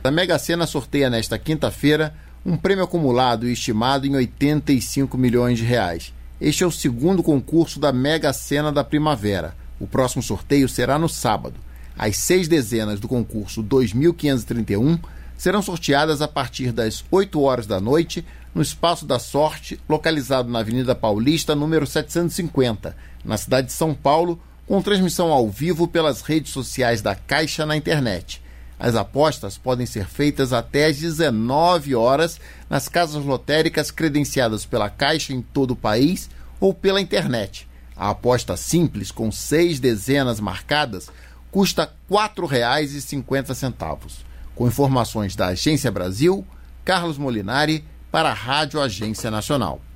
A Mega Sena sorteia nesta quinta-feira um prêmio acumulado e estimado em R$85 milhões. Este é o segundo concurso da Mega Sena da primavera. O próximo sorteio será no sábado. As 6 dezenas do concurso 2531 serão sorteadas a partir das 8 horas da noite no Espaço da Sorte, localizado na Avenida Paulista, número 750, na cidade de São Paulo, com transmissão ao vivo pelas redes sociais da Caixa na internet. As apostas podem ser feitas até às 19 horas nas casas lotéricas credenciadas pela Caixa em todo o país ou pela internet. A aposta simples, com 6 dezenas marcadas, custa R$ 4,50. Com informações da Agência Brasil, Carlos Molinari para a Rádio Agência Nacional.